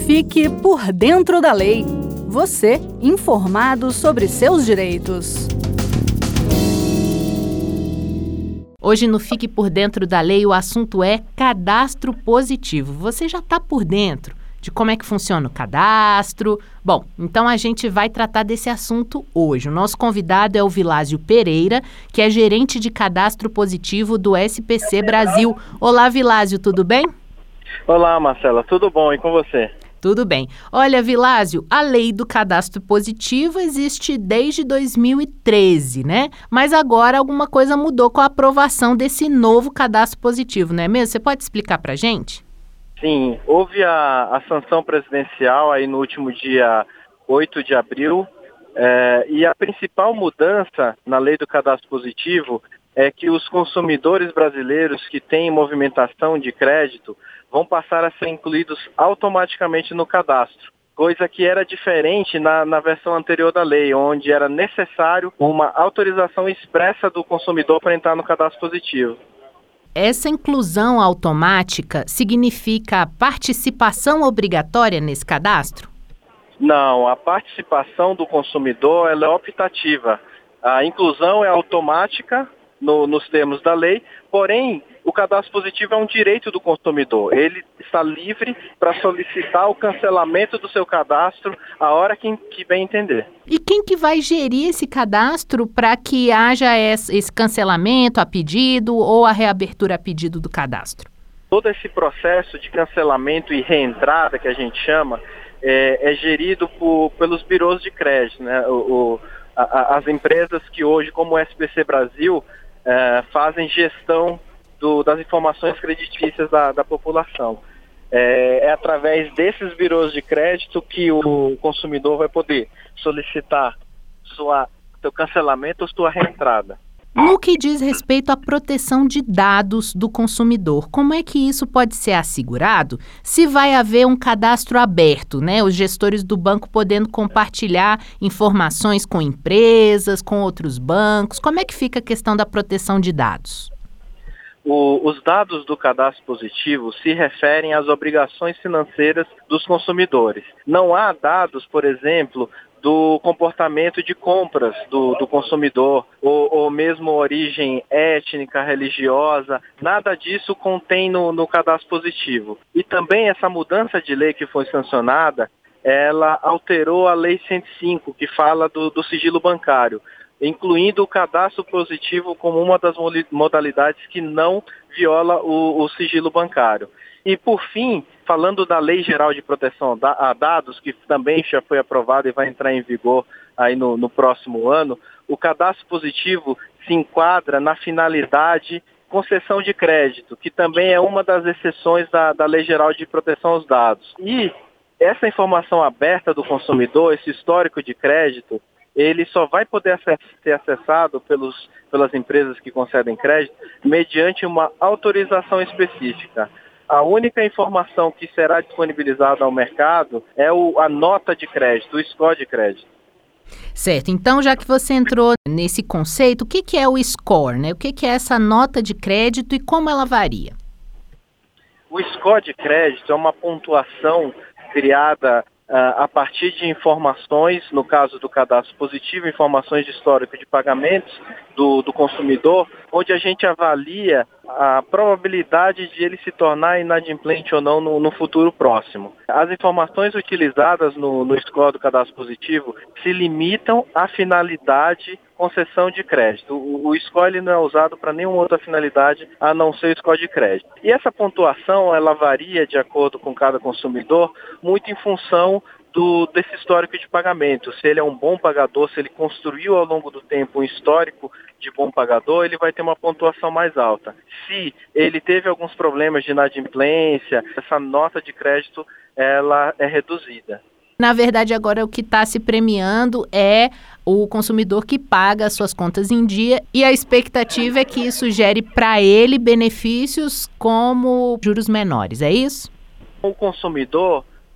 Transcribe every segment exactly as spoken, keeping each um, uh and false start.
Fique por dentro da lei. Você, informado sobre seus direitos. Hoje no Fique por Dentro da Lei, o assunto é cadastro positivo. Você já está por dentro de como é que funciona o cadastro? Bom, então a gente vai tratar desse assunto hoje. O nosso convidado é o Vilásio Pereira, que é gerente de cadastro positivo do S P C Brasil. Olá, Vilásio, tudo bem? Olá, Marcela, tudo bom? E com você? Tudo bem. Olha, Vilásio, a lei do cadastro positivo existe desde dois mil e treze, né? Mas agora alguma coisa mudou com a aprovação desse novo cadastro positivo, não é mesmo? Você pode explicar pra gente? Sim, houve a, a sanção presidencial aí no último dia oito de abril, é, e a principal mudança na lei do cadastro positivo é que os consumidores brasileiros que têm movimentação de crédito vão passar a ser incluídos automaticamente no cadastro, coisa que era diferente na, na versão anterior da lei, onde era necessário uma autorização expressa do consumidor para entrar no cadastro positivo. Essa inclusão automática significa participação obrigatória nesse cadastro? Não, a participação do consumidor ela é optativa. A inclusão é automática no, nos termos da lei, porém o cadastro positivo é um direito do consumidor. Ele está livre para solicitar o cancelamento do seu cadastro a hora que, que bem entender. E quem que vai gerir esse cadastro para que haja esse cancelamento a pedido ou a reabertura a pedido do cadastro? Todo esse processo de cancelamento e reentrada, que a gente chama, é, é gerido por, pelos birôs de crédito, né? O, o, a, as empresas que hoje, como o S P C Brasil, é, fazem gestão Do, das informações creditícias da, da população. É, é através desses birôs de crédito que o consumidor vai poder solicitar sua, seu cancelamento ou sua reentrada. No que diz respeito à proteção de dados do consumidor, como é que isso pode ser assegurado se vai haver um cadastro aberto, né? Os gestores do banco podendo compartilhar informações com empresas, com outros bancos. Como é que fica a questão da proteção de dados? O, os dados do cadastro positivo se referem às obrigações financeiras dos consumidores. Não há dados, por exemplo, do comportamento de compras do, do consumidor, ou, ou mesmo origem étnica, religiosa, nada disso contém no, no cadastro positivo. E também essa mudança de lei que foi sancionada, ela alterou a Lei cento e cinco, que fala do, do sigilo bancário, incluindo o cadastro positivo como uma das modalidades que não viola o, o sigilo bancário. E, por fim, falando da Lei Geral de Proteção a Dados, que também já foi aprovada e vai entrar em vigor aí no, no próximo ano, o cadastro positivo se enquadra na finalidade concessão de crédito, que também é uma das exceções da, da Lei Geral de Proteção aos Dados. E essa informação aberta do consumidor, esse histórico de crédito, ele só vai poder ser acessado pelos, pelas empresas que concedem crédito mediante uma autorização específica. A única informação que será disponibilizada ao mercado é o, a nota de crédito, o score de crédito. Certo, então já que você entrou nesse conceito, o que, que é o score, né? O que, que é essa nota de crédito e como ela varia? O score de crédito é uma pontuação criada a partir de informações, no caso do cadastro positivo, informações de histórico de pagamentos do, do consumidor, onde a gente avalia a probabilidade de ele se tornar inadimplente ou não no, no futuro próximo. As informações utilizadas no, no score do cadastro positivo se limitam à finalidade concessão de crédito. O, o score ele não é usado para nenhuma outra finalidade a não ser o score de crédito. E essa pontuação ela varia de acordo com cada consumidor, muito em função do, desse histórico de pagamento. Se ele é um bom pagador, se ele construiu ao longo do tempo um histórico de bom pagador, ele vai ter uma pontuação mais alta. Se ele teve alguns problemas de inadimplência, essa nota de crédito ela é reduzida. Na verdade, agora o que está se premiando é o consumidor que paga as suas contas em dia e a expectativa é que isso gere para ele benefícios como juros menores, é isso? O consumidor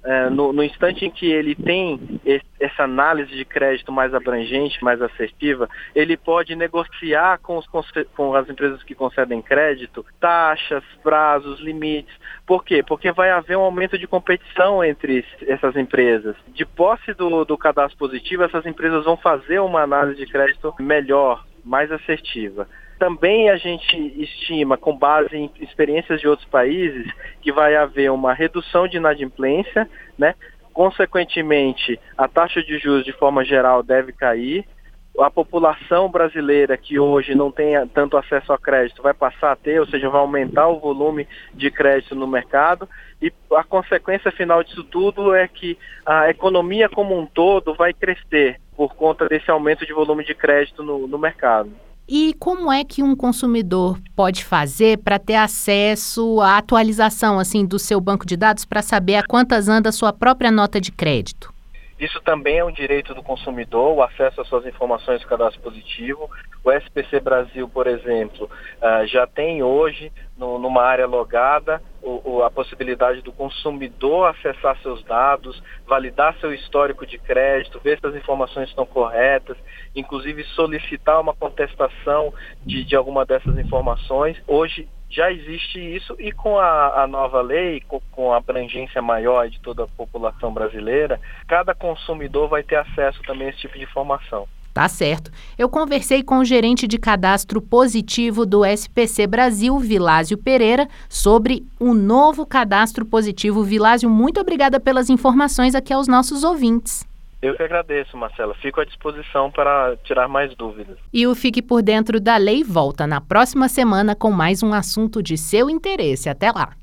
é, no, no instante em que ele tem esse, essa análise de crédito mais abrangente, mais assertiva, ele pode negociar com, os, com as empresas que concedem crédito taxas, prazos, limites. Por quê? Porque vai haver um aumento de competição entre essas empresas. De posse do, do cadastro positivo, essas empresas vão fazer uma análise de crédito melhor, mais assertiva. Também a gente estima, com base em experiências de outros países, que vai haver uma redução de inadimplência, né? Consequentemente, a taxa de juros de forma geral deve cair. A população brasileira que hoje não tem tanto acesso a crédito vai passar a ter, ou seja, vai aumentar o volume de crédito no mercado. E a consequência final disso tudo é que a economia como um todo vai crescer por conta desse aumento de volume de crédito no, no mercado. E como é que um consumidor pode fazer para ter acesso à atualização assim, do seu banco de dados para saber a quantas anda a sua própria nota de crédito? Isso também é um direito do consumidor, o acesso às suas informações do cadastro positivo. O S P C Brasil, por exemplo, uh, já tem hoje, no, numa área logada, o, o, a possibilidade do consumidor acessar seus dados, validar seu histórico de crédito, ver se as informações estão corretas, inclusive solicitar uma contestação de, de alguma dessas informações. Hoje já existe isso e com a, a nova lei, com, com a abrangência maior de toda a população brasileira, cada consumidor vai ter acesso também a esse tipo de informação. Tá certo. Eu conversei com o gerente de cadastro positivo do S P C Brasil, Vilásio Pereira, sobre o novo cadastro positivo. Vilásio, muito obrigada pelas informações aqui aos nossos ouvintes. Eu que agradeço, Marcela. Fico à disposição para tirar mais dúvidas. E o Fique por Dentro da Lei volta na próxima semana com mais um assunto de seu interesse. Até lá!